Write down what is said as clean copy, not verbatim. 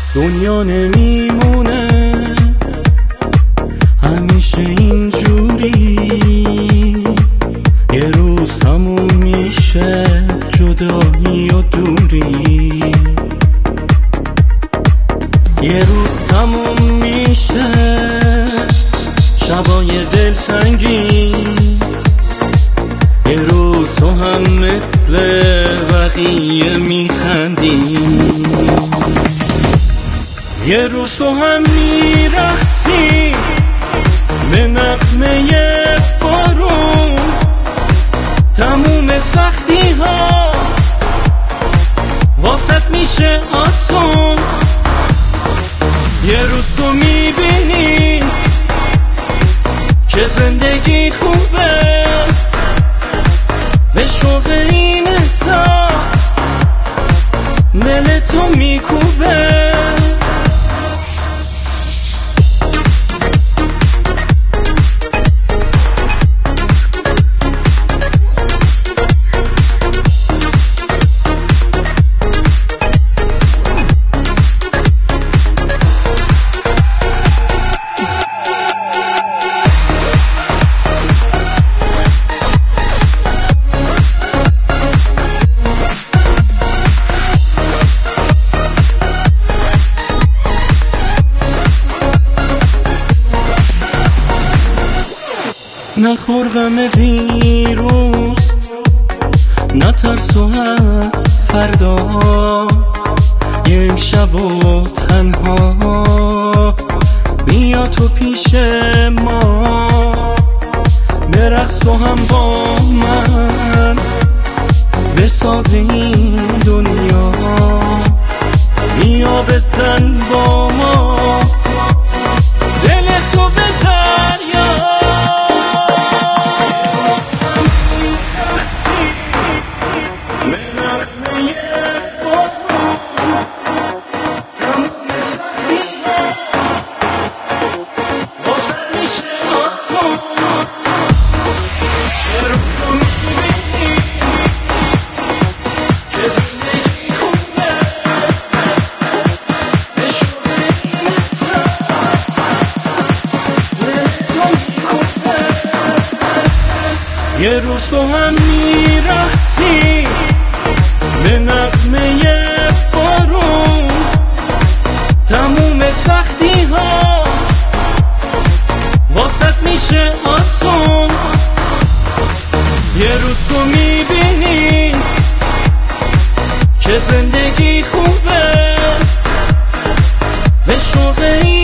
دنیا نمیمونه همیشه اینجوری، یه روز تموم میشه جدایی و دوری، یه روز تموم میشه شبای دلتنگی، یه روز تو هم مثل بقیه میخندی، یه روز تو هم میرقصی به نغمه بارون، تموم سختی ها واسط میشه آسون، یه روز تو میبینی که زندگی خوبه، به شوق این احساس دل تو میکوبه. نخور غم دیروز، نترس و از فردا، یه امشب و تنها بیا تو پیش ما، برقص و هم با من بساز این دنیا، بیا بزن با ما دل تو به دریا. یه روز تو هم میرقصی به نغمه بارون، تموم سختی ها واسط میشه آسون، یه روز تو میبینی که زندگی خوبه، به شوق